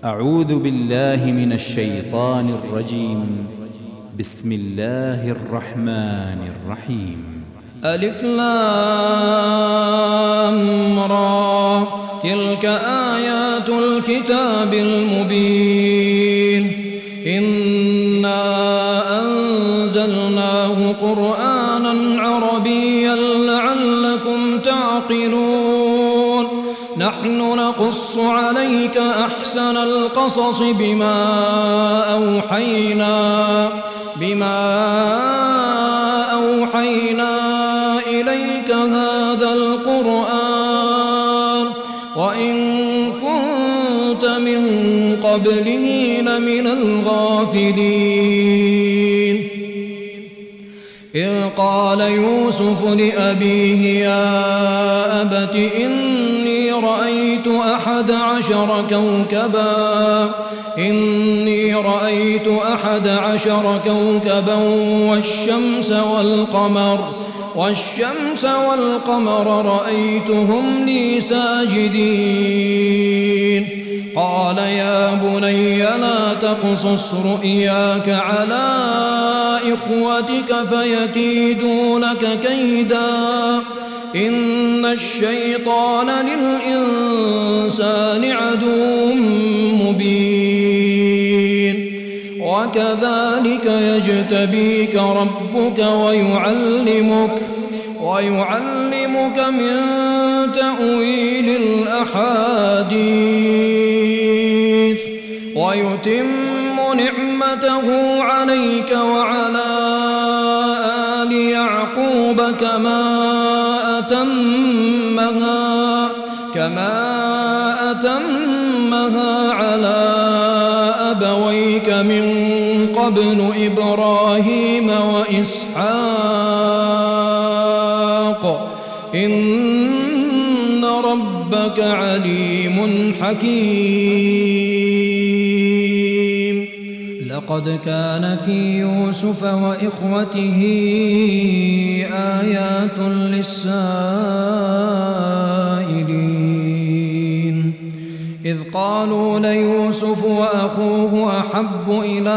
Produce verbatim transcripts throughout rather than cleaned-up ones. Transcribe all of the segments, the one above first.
أعوذ بالله من الشيطان الرجيم. بسم الله الرحمن الرحيم. ألف لام را، تلك آيات الكتاب المبين. إنا أنزلناه قرآنا عربيا لعلكم تعقلون. نحن نقص عليك أحسن القصص بما أوحينا بما أوحينا إليك هذا القرآن وإن كنت من قبله لمن الغافلين. إذ قال يوسف لأبيه يا أبت إني رأيت أحد عشر كوكبا إني رأيت أحد عشر كوكبا والشمس والقمر والشمس والقمر رأيتهم لي ساجدين. قال يا بني لا تقصص رؤياك على إخوتك فيكيدوا لك كيدا إن الشيطان للإنسان عدو مبين. وكذلك يجتبيك ربك ويعلمك ويعلمك من تأويل الأحاديث ويتم نعمته عليك وعلى آل يعقوب كما أتمها كما أتمها على أبويك من قبل إبراهيم وإسحاق إن ربك عليم حكيم. لقد كان في يوسف وإخوته آيات للسائلين إذ قالوا ليوسف وأخوه أحب إلى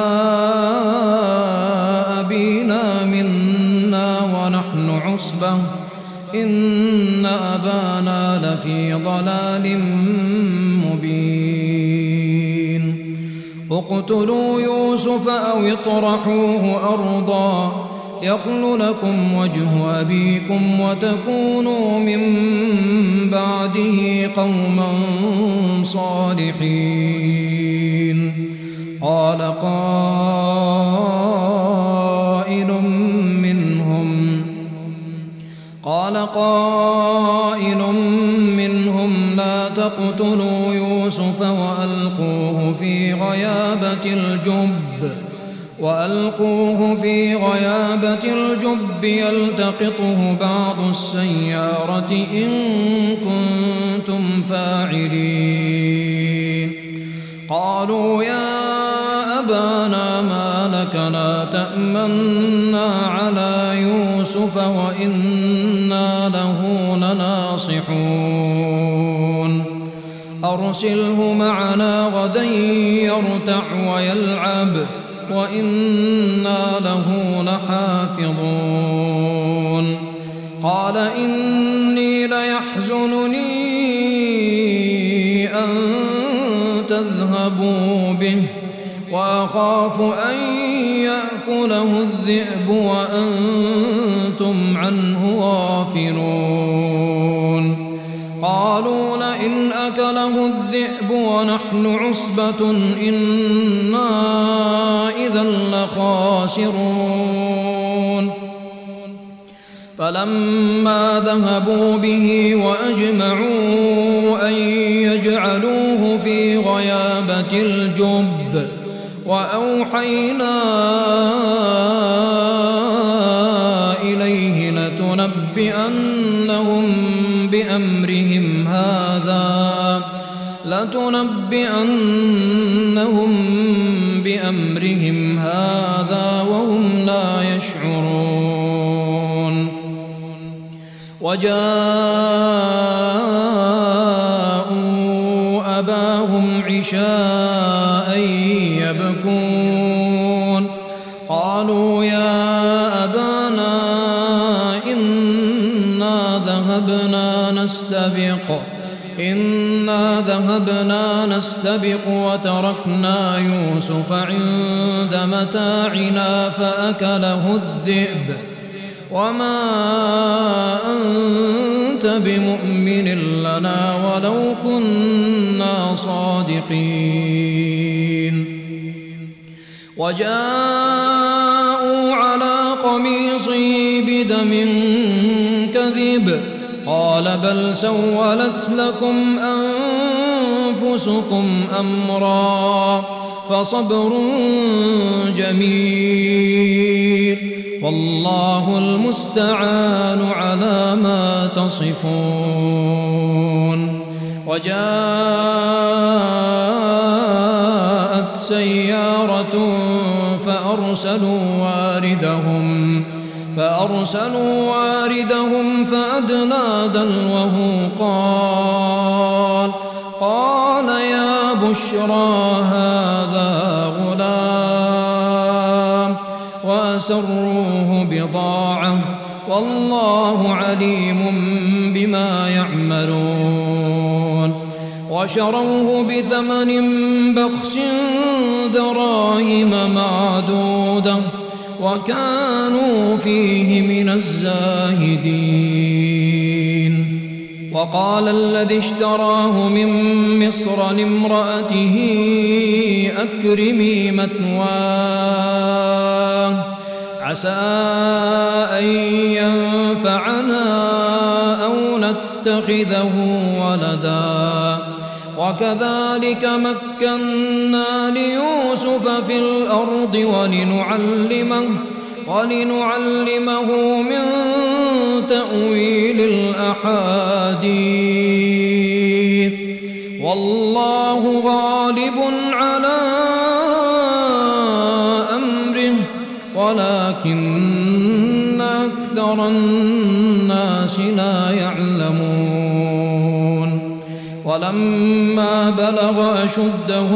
أبينا منا ونحن عصبة إن أبانا لفي ضلال مبين. اقتلوا يوسف أو اطرحوه أرضا يخل لكم وجه أبيكم وتكونوا من بعده قوما صالحين. قال قائل منهم قال قائل منهم لا تقتلوا يوسف وألقوه في غيابة الجب وألقوه في غيابة الجب يلتقطه بعض السيارة إن كنتم فاعلين. قالوا يا أبانا ما لك لا تأمنا على يوسف وإنا له لناصحون. أرسله معنا غدا يرتع ويلعب وإنا له لحافظون. قال إني ليحزنني أن تذهبوا به وأخاف أن يأكله الذئب وأنتم عنه غافلون. قالوا لئن أكله الذئب ونحن عصبة إنا إذا لخاسرون. فلما ذهبوا به وأجمعوا أن يجعلوه في غيابة الجب وأوحينا إليه لتنبئنهم بأمرهم هذا لتنبئنهم بأمرهم هذا وهم لا يشعرون. وجاءوا أباهم عشاء عشاء يبكون قالوا يا أبانا إنا ذهبنا نستبق إنا ذهبنا نستبق وتركنا يوسف عند متاعنا فأكله الذئب وما أنت بمؤمن لنا ولو كنا صادقين وجاءوا على قميصه بدم كذب قال بل سولت لكم أنفسكم أمرا فصبر جميل والله المستعان على ما تصفون وجاءت سيارة فأرسلوا واردهم فأرسلوا واردهم فأدلى دلوه قال قال يا بشرى هذا غلام وأسروه بضاعة والله عليم بما يعملون وشروه بثمن بخس دراهم معدودة وكانوا فيه من الزاهدين وقال الذي اشتراه من مصر لامرأته أكرمي مثواه عسى أن ينفعنا أو نتخذه ولدا وكذلك مكنا ليوسف في الأرض ولنعلمه ولنعلمه من تأويل الأحاديث والله غالب على أمره ولكن أكثر الناس لا يعلمون ولما بلغ أشده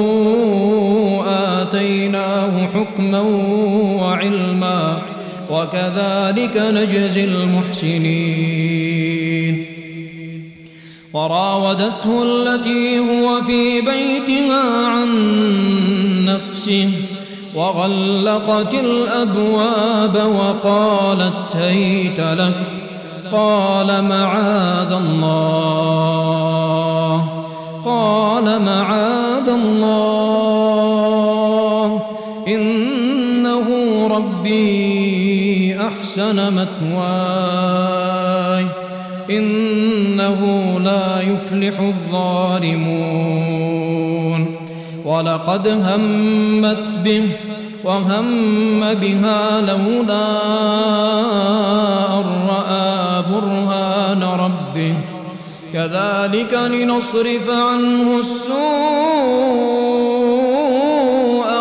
آتيناه حكما وعلما وكذلك نجزي المحسنين وراودته التي هو في بيتها عن نفسه وغلقت الأبواب وقالت هيت لك قال معاذ الله قال معاذ الله إنه ربي أحسن مثواي إنه لا يفلح الظالمون ولقد همت به وهم بها لولا أن رأى برهان ربه كذلك لنصرف عنه السوء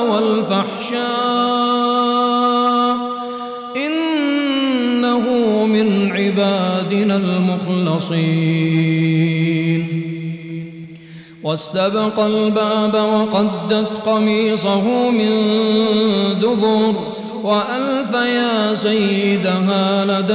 والفحشاء إنه من عبادنا المخلصين واستبق الباب وقدت قميصه من دبر وألف يا سيدها لدى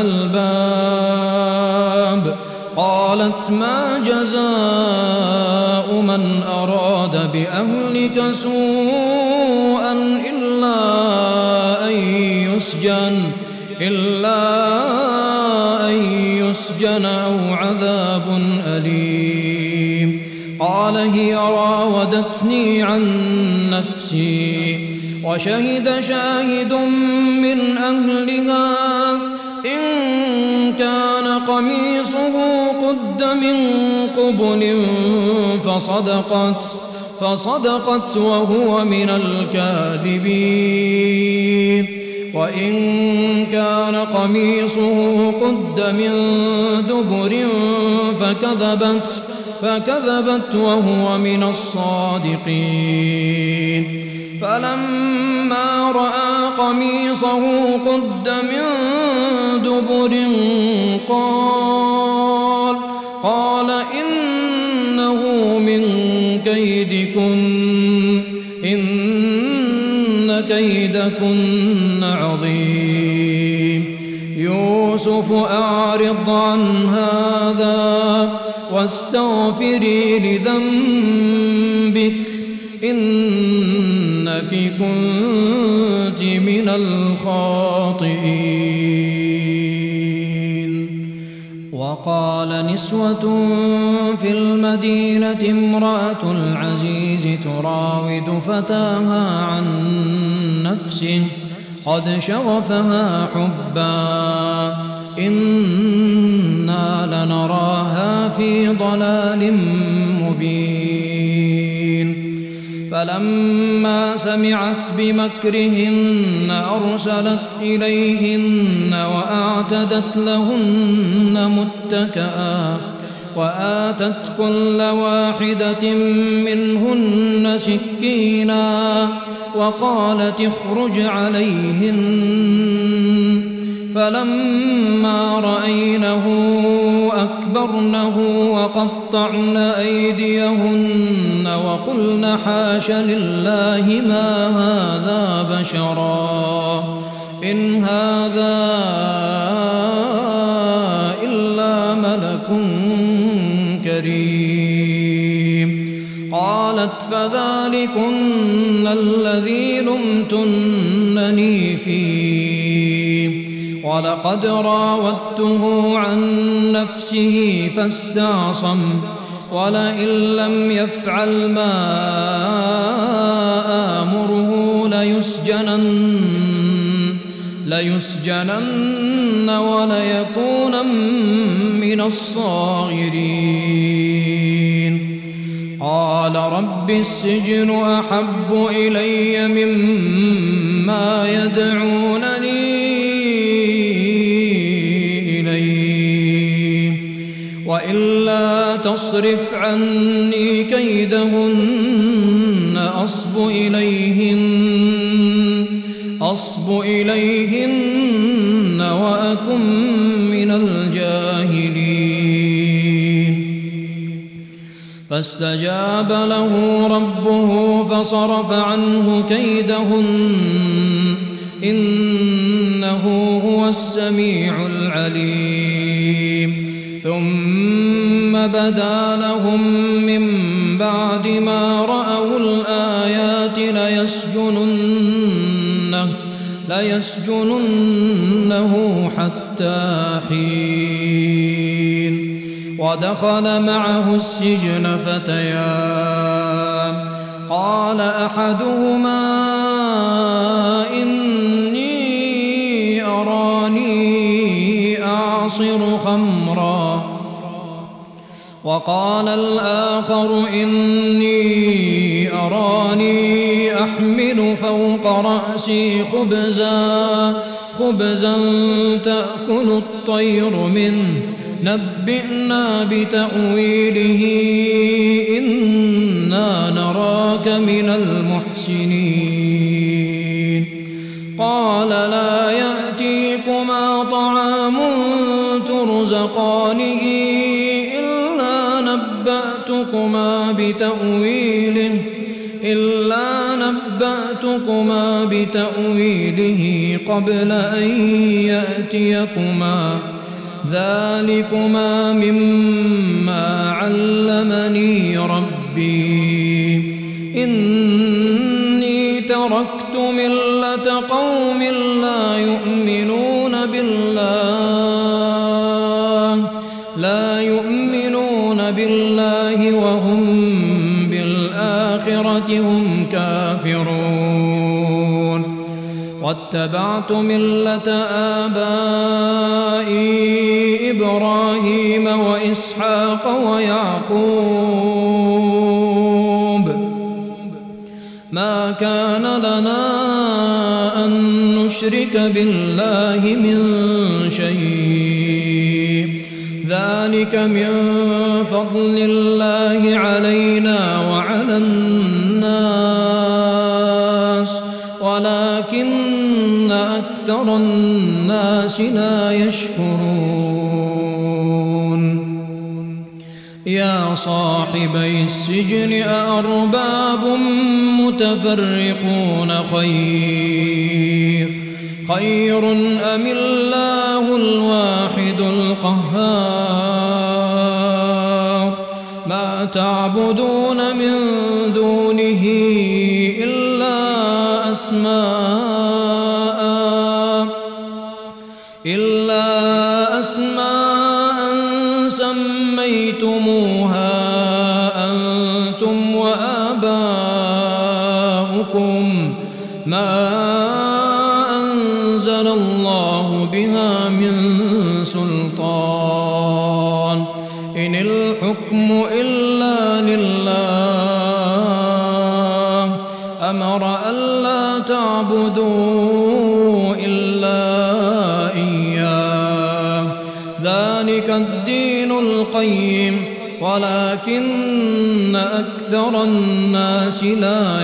الباب قالت ما جزاء من أراد بأهلك سوءا إلا أن يسجن إلا أن يسجن أو عذاب أليم قال هي راودتني عن نفسي وشهد شاهد من أهلها إن كان قميصه قد من قبل فصدقت فصدقت وهو من الكاذبين وإن كان قميصه قد من دبر فكذبت فكذبت وهو من الصادقين فلما رأى قميصه قد من دبر قال قال إنه من كيدكن إن كيدكن عظيم يوسف أعرض عن هذا واستغفري لذنبك إنك كنت من الخاطئين. وقال نسوة في المدينة امرأة العزيز تراود فتاها عن نفسه قد شغفها حبا إنا لنراها في ضلال مبين. فلما سمعت بمكرهن أرسلت إليهن وأعتدت لهن متكئا وآتت كل واحدة منهن سكينا وقالت اخرج عليهن. فلما رأينه أكبرنه وقطعن أيديهن وقلن حاش لله ما هذا بشرا إن هذا إلا ملك كريم. قالت فذلكن الذي لمتنني فيه ولقد راودته عن نفسه فاستعصم ولئن لم يفعل ما آمره ليسجنن ليسجنن وليكونا من الصاغرين. قال رب السجن أحب إلي مما يدعونني إليه وإلا تصرف عني كيدهن أصب إليهن أصب إليهن وأكن من الجاهلين. فاستجاب له ربه فصرف عنه كيدهن إنه هو السميع العليم. ثم بدا لهم من بعد ما رأوا الآيات ليسجننه, ليسجننه حتى حين. ودخل معه السجن فتيان قال أحدهما إني أراني أعصر خمرا وقال الآخر إني أراني أحمل فوق رأسي خبزا خبزا تأكل الطير منه نبئنا بتأويله إنا نراك من المحسنين. قال لا يأتيكما طعام ترزقانه إلا نبأتكما بتأويله إلا نبأتكما بتأويله قبل أن يأتيكما ذلكما مما علمني ربي إني تركت ملة قوم لا يؤمنون بالله لا يؤمنون بالله وهم بالآخرة هم كافرون. واتبعت ملة آبائي إبراهيم وإسحاق ويعقوب ما كان لنا أن نشرك بالله من شيء ذلك من فضل الله علينا وعلى الناس ولكن أكثر الناس لا يشكرون. يا صاحبي السجن أأرباب متفرقون خير خير أم الله الواحد القهار ما تعبدون من دونه إلا أسماء إلا أسماء سميتموها أنتم وآباؤكم ما أنزل الله بها من سلطان إن الحكم إلا لله أمر ألا تعبدوا إلا إياه ذلك الدين القيم ولكن أكثر الناس لا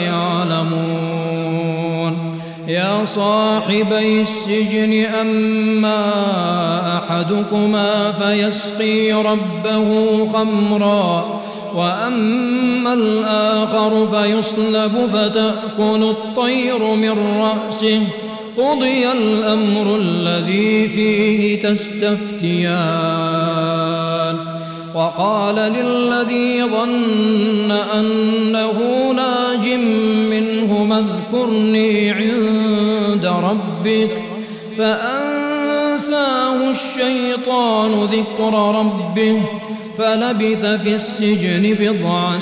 يعلمون يا صاحبي السجن أما أحدكما فيسقي ربه خمرا وأما الآخر فيصلب فتأكل الطير من رأسه قضي الأمر الذي فيه تستفتيان وقال للذي ظن أنه ناج منهما اذكرني عند ربك فأنساه الشيطان ذكر ربه فلبث في السجن بضع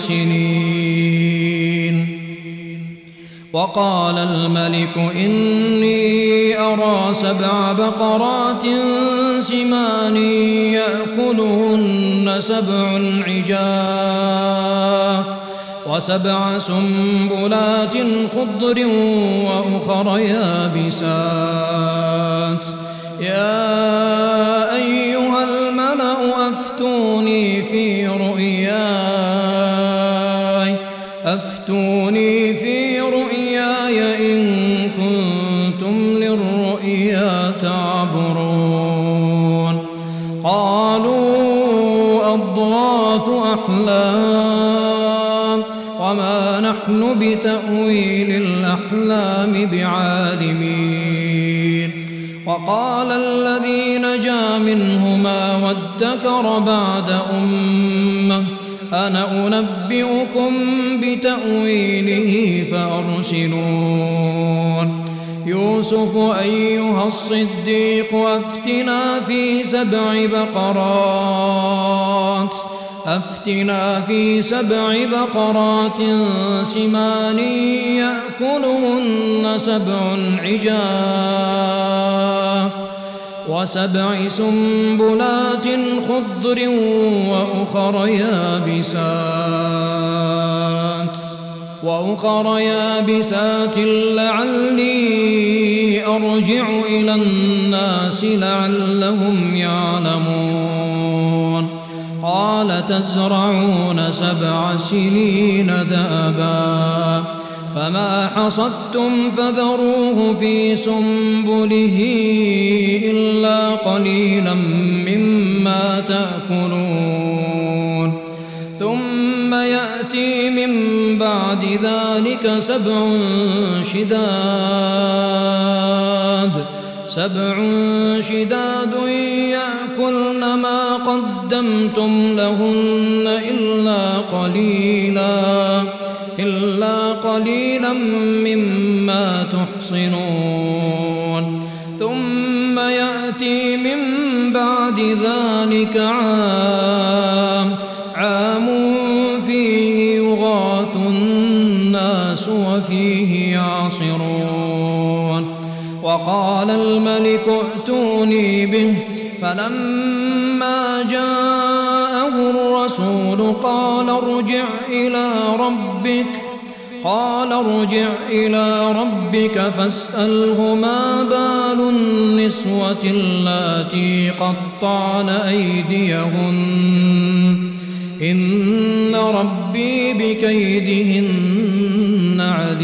سنين وقال الملك إني أرى سبع بقرات سمان يأكلهن سبع عجاف وسبع سنبلات خضر وأخر يابسات يا أيها الملأ أفتوني في رؤياي أفتوني في رؤياي إن كنتم للرؤيا تعبرون قالوا أضغاث أحلام وما نحن بتأويل الأحلام بعالمين وقال الذي نجا منهما وادكر بعد أمة أنا أنبئكم بتأويله فأرسلون يوسف أيها الصديق أفتنا في سبع بقرات أفتنا في سبع بقرات سمان يأكلهن سبع عجاف وسبع سنبلات خضر وأخر يابسات وأخر يابسات لعلي أرجع إلى الناس لعلهم يعلمون قال تزرعون سبع سنين دابا فما حصدتم فذروه في سنبله إلا قليلا مما تأكلون ثم يأتي من بعد ذلك سبع شداد سبع شداد يأكلن ما قدمتم لهن إلا قليلا إلا قليلا مما تحصنون ثم يأتي من بعد ذلك عام عام فيه يغاث الناس وفيه يعصرون وقال الملك ائتوني به فلما جاءه الرسول قال ارجع إلى ربك قال ارجع إلى ربك فاسأله ما بال النسوة اللاتي قطعن أيديهن إن ربي بكيدهن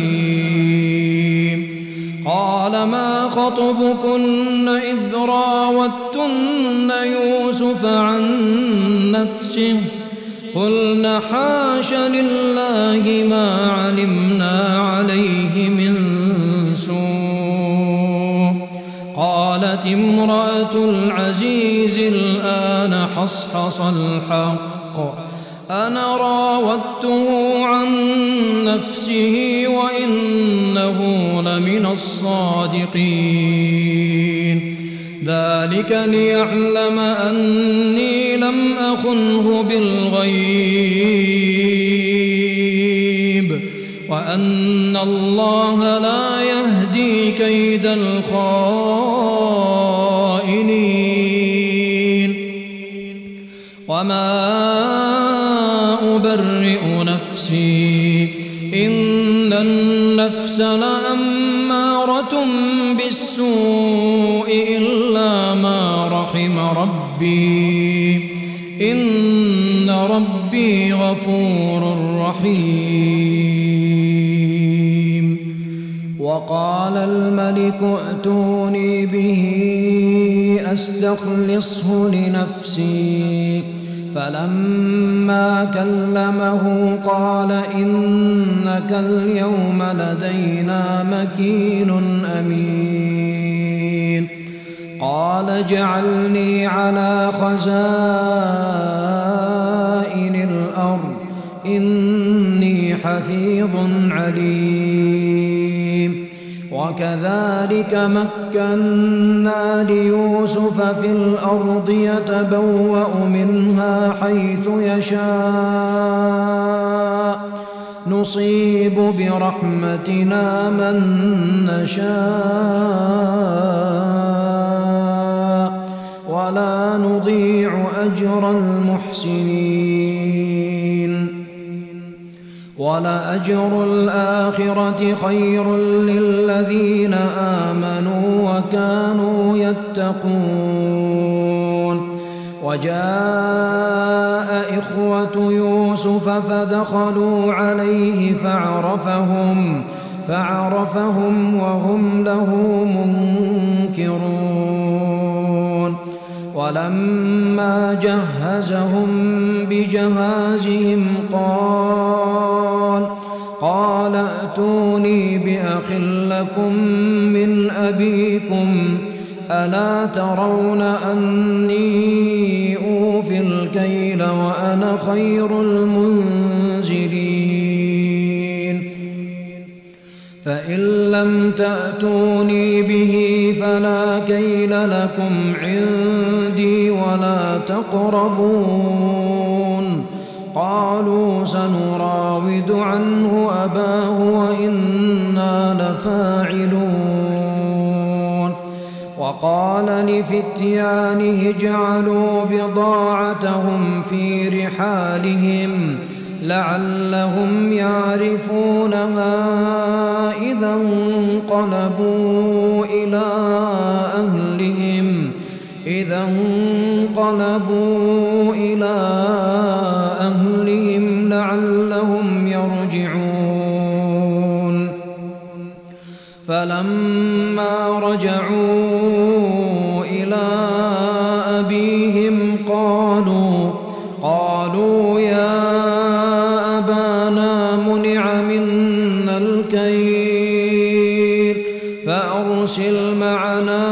عليم قال ما خطبكن إذ راوتن يوسف عن نفسه قلنا حاش لله ما علمنا عليه من سوء. قالت امرأة العزيز الآن حصحص الحق أنا راودته عن نفسه وإنه لمن الصادقين. ذلك ليعلم أني لم أخنه بالغيب وأن الله لا يهدي كيد الخائنين. وما أبرئ نفسي إن النفس لأمارة بالسوء إلا ما رحم ربي إن ربي غفور رحيم. وقال الملك ائتوني به أستخلصه لنفسي. فلما كلمه قال إنك اليوم لدينا مكين أمين. قال اجعلني على خزائن الأرض إني حفيظ عليم. وكذلك مكنا ليوسف في الأرض يتبوأ منها حيث يشاء نصيب برحمتنا من نشاء ولا نضيع أجر المحسنين. ولأجر الآخرة خير للذين آمنوا وكانوا يتقون. وجاء إخوة يوسف فدخلوا عليه فعرفهم فعرفهم وهم له منكرون. ولما جهزهم بجهازهم قال قال ائتوني بأخ لكم من أبيكم ألا ترون أني أوفي الكيل وأنا خير المنزلين. فإن لم تأتوني به فلا كيل لكم عندي ولا تقربون. قالوا سنراود عنه أباه وإنا لفاعلون. وقال لفتيانه اجعلوا بضاعتهم في رحالهم لعلهم يعرفونها إذا انقلبوا إلى أهلهم إذا انقلبوا إلى أهلهم لعلهم يرجعون. فلما رجعوا إلى أبيهم قالوا قالوا يا أبانا منع منا الكيل فأرسل معنا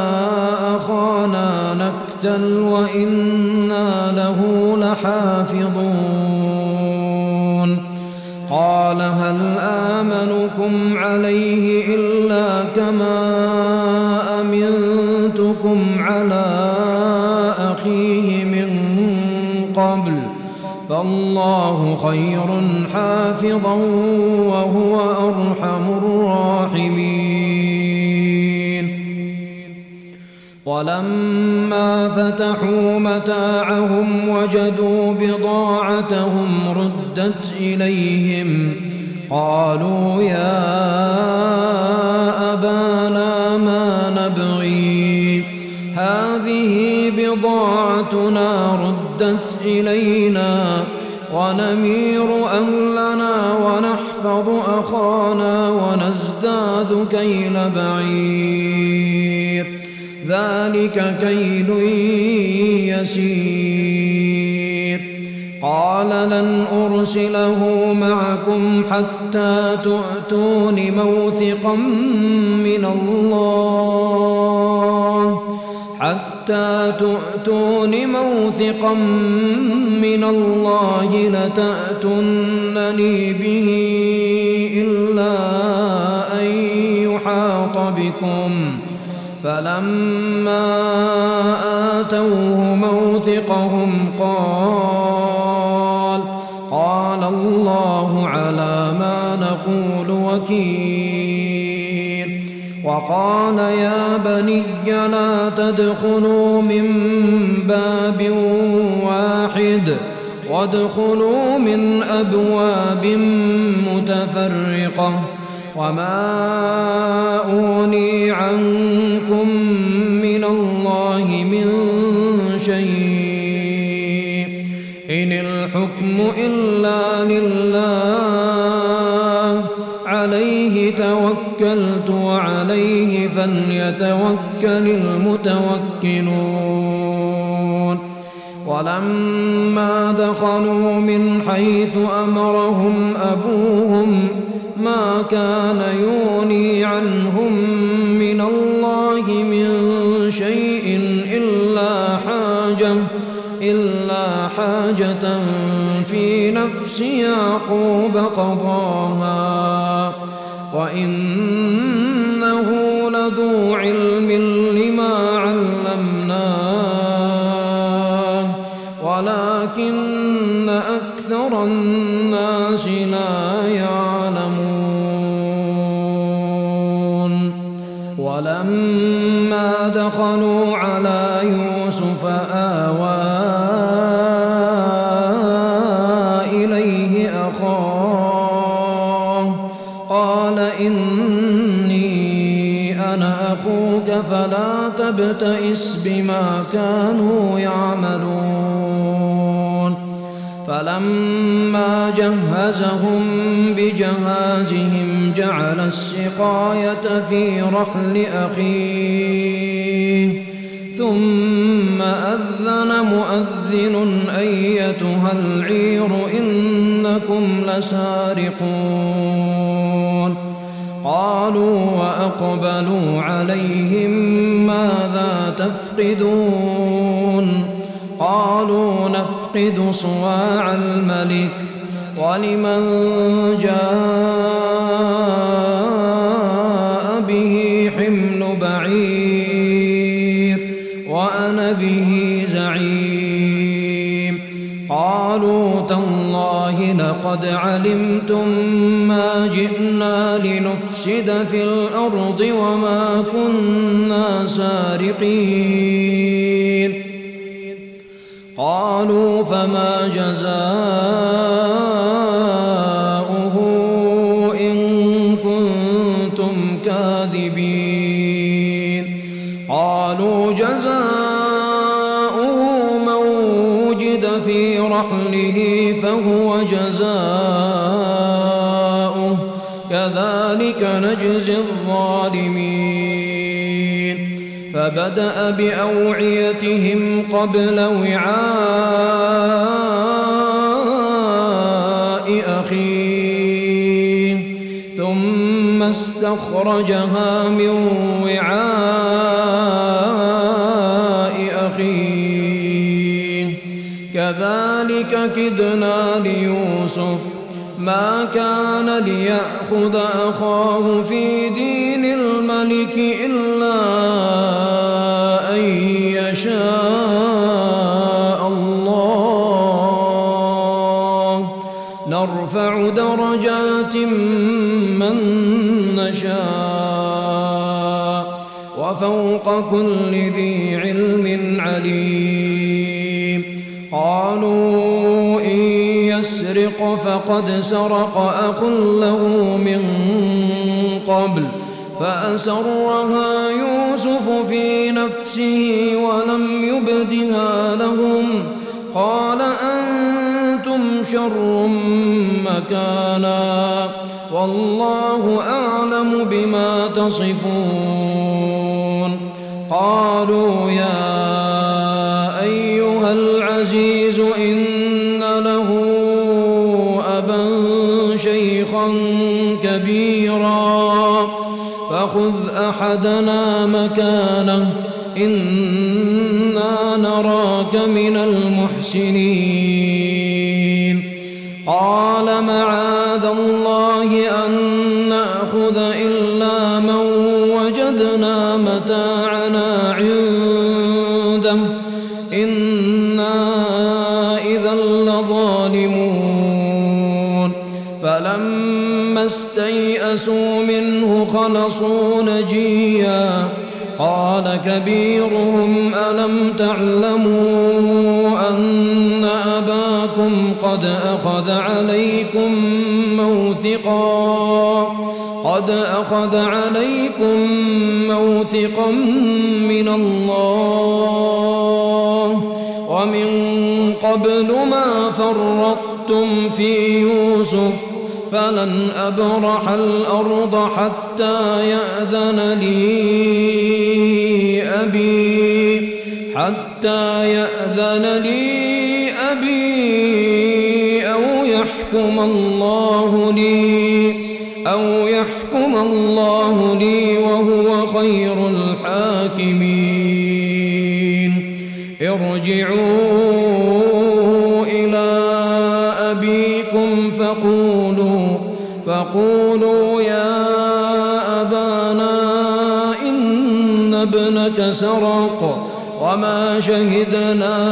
أخانا نكتل وإنا له لحافظون. قال هل آمنكم عليه إلا كما أمنتكم على أخيه من قبل فالله خير حافظا وهو أرحم الراحمين. ولما فتحوا متاعهم وجدوا بضاعتهم ردت إليهم قالوا يا أبانا ما نبغي هذه بضاعتنا ردت إلينا ونمير أهلنا ونحفظ أخانا ونزداد كيل بعير ذلك كيل يسير. قال لن أرسله معكم حتى تؤتون موثقا من الله حتى تؤتون موثقا من الله لتأتونني به إلا أن يحاط بكم. فلما آتوه موثقهم قال قال الله على ما نقول وكيل. وقال يا بني لا تدخلوا من باب واحد وادخلوا من أبواب متفرقة وما أغني عنكم من الله من شيء إن الحكم إلا لله عليه توكلت وعليه فليتوكل المتوكلون. ولما دخلوا من حيث أمرهم أبوهم ما كان يغني عنهم من الله من شيء إلا حاجة إلا حاجة في نفس يعقوب قضاها وإنه لذو علم لما علمناه ولكن أكثر الناس لا يعلمون. ولما دخلوا على يوسف آوى إليه أخاه قال إني أنا أخوك فلا تبتئس بما كانوا يعملون. فلما جهزهم بجهازهم جعل السقاية في رحل أخيه ثم أذن مؤذن أيتها العير إنكم لسارقون. قالوا وأقبلوا عليهم ماذا تفقدون قالوا نفقد صواع الملك ولمن جاء به حمل بعير وأنا به زعيم. قالوا تالله لقد علمتم ما جئنا لنفسد في الأرض وما كنا سارقين. قالوا فما جزاؤه إن كنتم كاذبين. قالوا جزاؤه من وجد في رحله فهو جزاؤه كذلك نجزي الظالمين. فبدأ بأوعيتهم قبل وعاء أخيه ثم استخرجها من وعاء أخيه كذلك كدنا ليوسف ما كان ليأخذ أخاه في دين الملك إلا أن يشاء الله نرفع درجات من نشاء وفوق كل ذي علم عليم. قالوا إن يسرق فقد سرق أخ له من قبل فأسرها يوسف في نفسه ولم يبدها لهم قال أنتم شر مكانا والله أعلم بما تصفون. قالوا يا أيها العزيز إن له رزقا فخذ أحدنا مكانه إنا نراك من المحسنين قال معاذ الله أن نأخذ إلا من وجدنا متاعنا عنده إنا إذا لظالمون فلما استيئسوا منه خلصوا نجيا قال كبيرهم ألم تعلموا أن أباكم قد أخذ عليكم موثقا قد أخذ عليكم موثقا من الله ومن قبل ما فرطتم في يوسف فلن أبرح الأرض حتى يأذن لي أبي حتى يأذن لي أبي أو يحكم الله لي أو يحكم الله لي وهو خير الحاكمين ارجعوا إلى أبيكم فقولوا فقولوا يا أبانا إن ابنك سرق وما شهدنا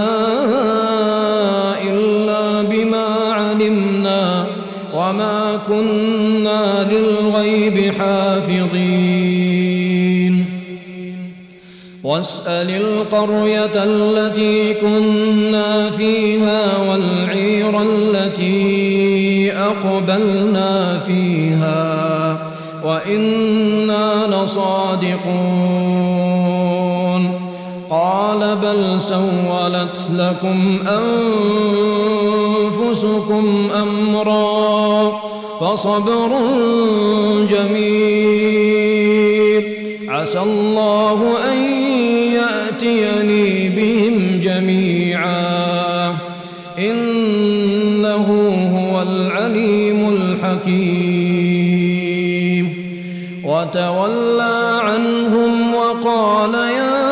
إلا بما علمنا وما كنا للغيب حافظين واسأل القرية التي كنا فيها والعير التي أقبلنا فيها وإنا لصادقون قال بل سولت لكم أنفسكم أمرا فصبر جميل عسى الله أن يأتيني بهم جميعا إنه هو العليم الحكيم وتولى عنهم وقال يا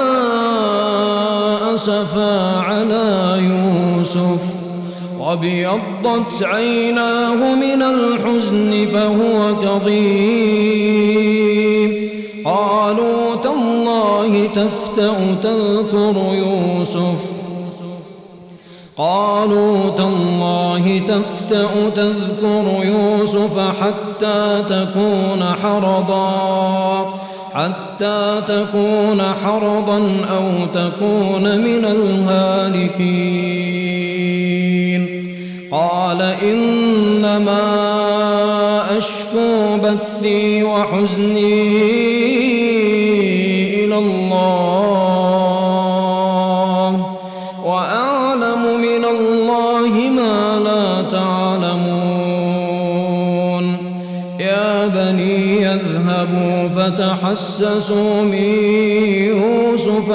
أسفا على يوسف وابيضت عيناه من الحزن فهو كظيم قالوا تالله تفتأ تذكر يوسف قالوا تالله تفتأ تذكر يوسف حتى تكون حرضا حتى تكون حرضا أو تكون من الهالكين قال إنما أشكو بثي وحزني إلى الله وأعلم من الله ما لا تعلمون يا بني اذهبوا فتحسسوا من يوسف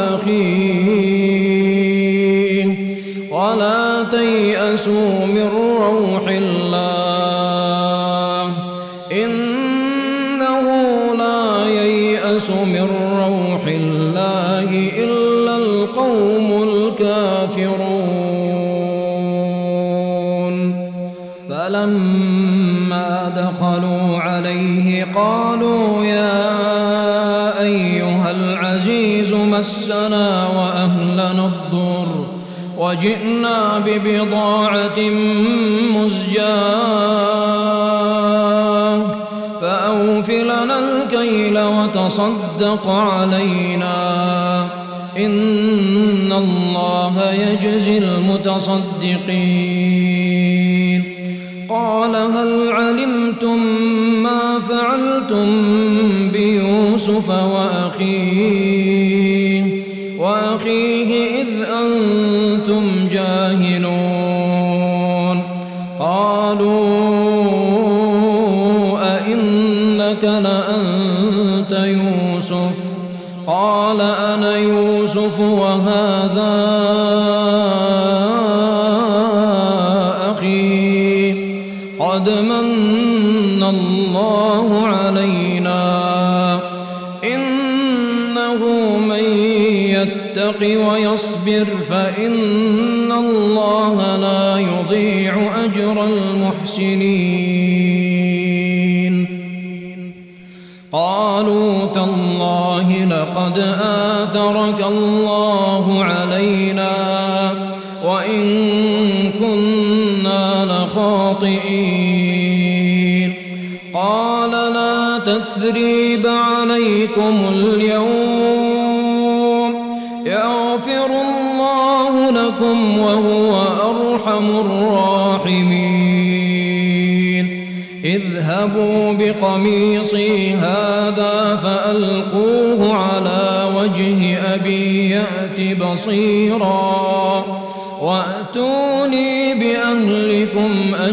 وأخيه ولا تيأسوا من روح الله إنه لا ييأس من روح الله إلا القوم الكافرون فلما دخلوا عليه قالوا يا أيها العزيز مسنا وأهلنا الضر وجئنا ببضاعة مزجاة فأوف لنا الكيل وتصدق علينا إن الله يجزي المتصدقين قال هل علمتم ما فعلتم بيوسف وأخيه وأخيه إذ أنتم جاهلون قالوا أئنك لأنت يوسف قال أنا يوسف وهذا أخي قد من الله علينا يتق ويصبر فإن الله لا يضيع أجر المحسنين. قالوا تالله لقد آثرك الله علينا وإن كنا لخاطئين. قال لا تثريب عليكم اليوم يغفر الله لكم وهو أرحم الراحمين. اذهبوا بقميصي هذا فألقوه على وجه أبي يأت بصيرا وأتوني بأهلكم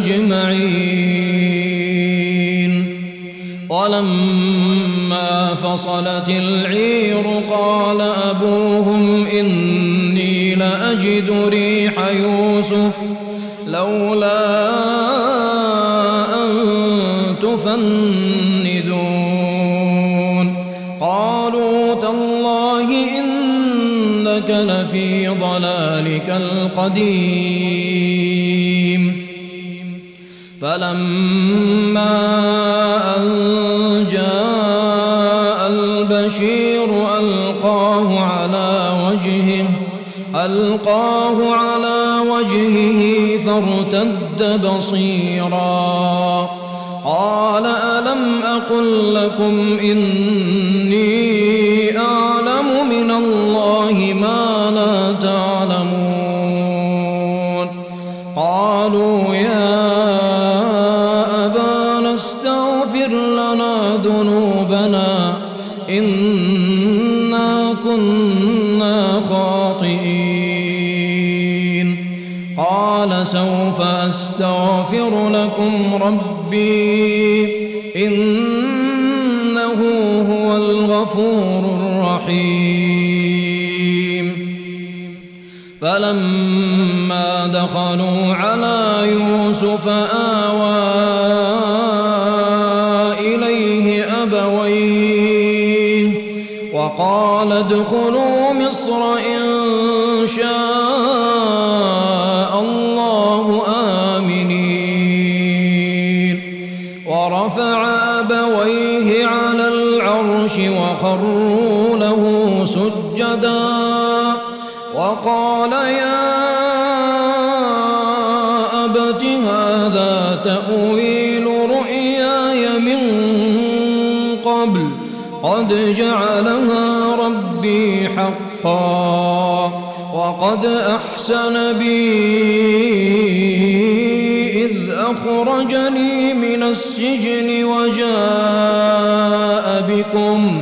أجمعين. ولما فصلت العير قال أبوهم إني لأجد ريح يوسف لولا أن تفندون. قالوا تالله إنك لفي ضلالك القديم. فلما أن جاء البشير ألقاه على وجهه ألقاه على وجهه فارتد بصيرا قال ألم أقل لكم إني أعلم من الله ما لا تعلمون. قالوا يا أبانا استغفر لنا ذنوبنا إنا كنا خاطئين. قال سوف أستغفر لكم ربي إنه هو الغفور الرحيم. فلما دخلوا على يوسف آوى إليه أبويه وقال ادخلوا مصر إن شاء الله آمنين. ورفع أبويه على العرش وخروا له سجدا وقال يا أبت هذا تأويل رؤياي من قبل قد جعلها ربي حقا وقد أحسن بي إذ أخرجني من السجن وجاء بكم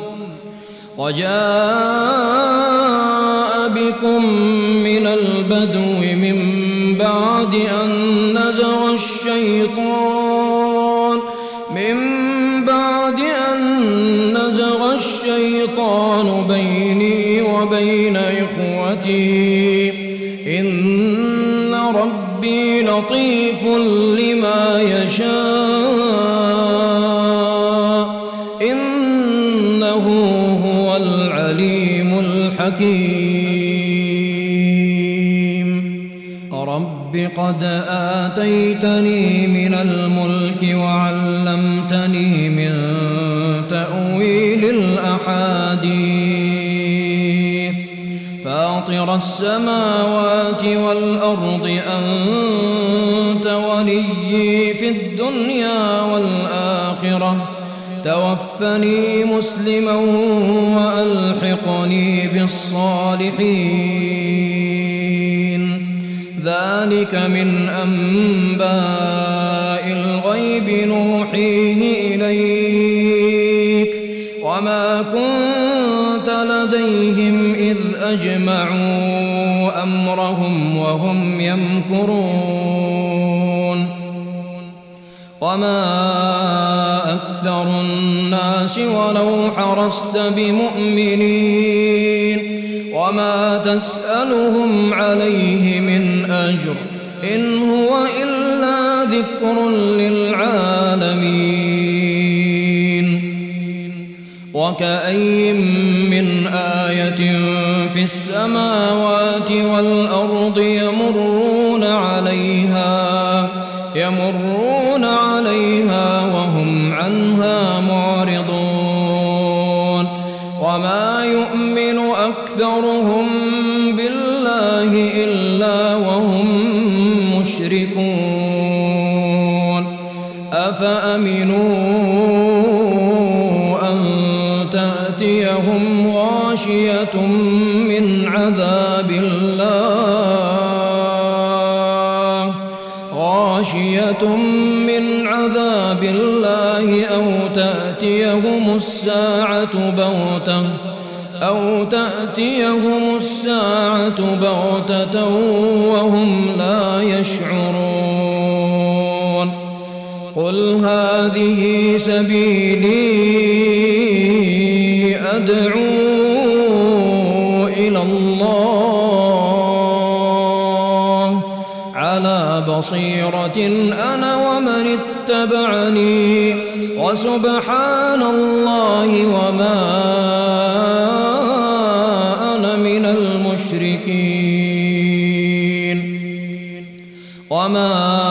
وجاء بكم من البدو من بعد أن نزغ الشيطان من بعد أن نزغ الشيطان بيني وبين إخوتي إن ربي لطيف لما يشاء إنه هو العليم الحكيم. رب قد آتيتني من الملك وعلمتني من تأويل الأحاديث فاطر السماوات والأرض أنت وليي في الدنيا والآخرة توفني مسلما وألحقني بالصالحين. ذلك من أنباء الغيب نوحيه إليك وما كنت لديهم إذ أجمعوا أمرهم وهم يمكرون. وما أكثر الناس ولو حرصت بمؤمنين وما تسألهم عليه من أجر إن هو إلا ذكر للعالمين. وكأي من آية في السماوات والأرض يمرون عليها يمرون عليها وهم عنها معرضون وما يؤمن أكثرهم بالله إلا وهم مشركون أفأمنوا أن تأتيهم غاشية من عذاب الله غاشية من عذاب الله أو تأتيهم الساعة بغتة أو تأتيهم الساعة بغتة وهم لا يشعرون قل هذه سبيلي أدعو إلى الله على بصيرة أنا ومن اتبعني وسبحان الله وما أنا من المشركين وما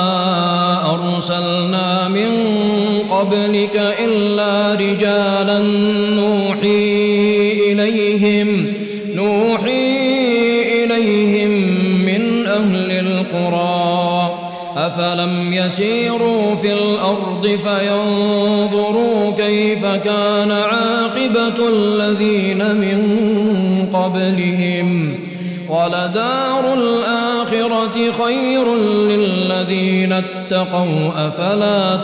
أرسلنا من قبلك إلا رجالا نوحي إليهم نوحي إليهم من أهل القرى أفلم يسيروا في الأرض فينظروا كيف كان عاقبة الذين من قبلهم ولدار الآخرة خير للذين اتقوا أفلا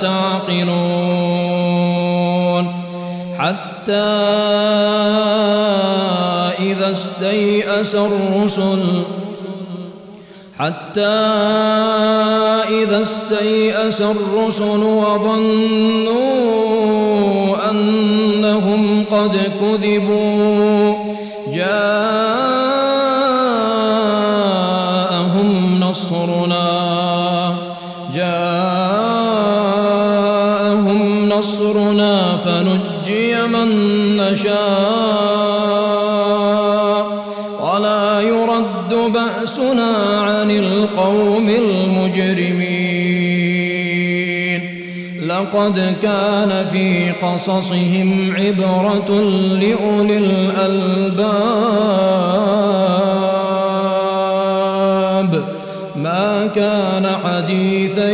تعقلون حتى إذا استيأس الرسل حتى إذا استيأس الرسل وظنوا أنهم قد كذبوا جاءهم نصرنا جاءهم نصرنا فنجي من نشاء ولا يرد بأسنا عن القوم المجرمين لقد كان في قصصهم عبرة لأولي الألباب ما كان حديثا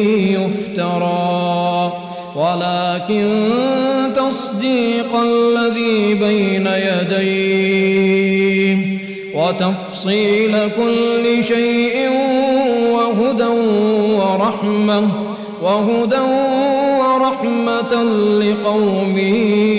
يفترى ولكن تصديق الذي بين يديه وتفصيل كل شيء وهدى ورحمة وهدى ورحمة لقوم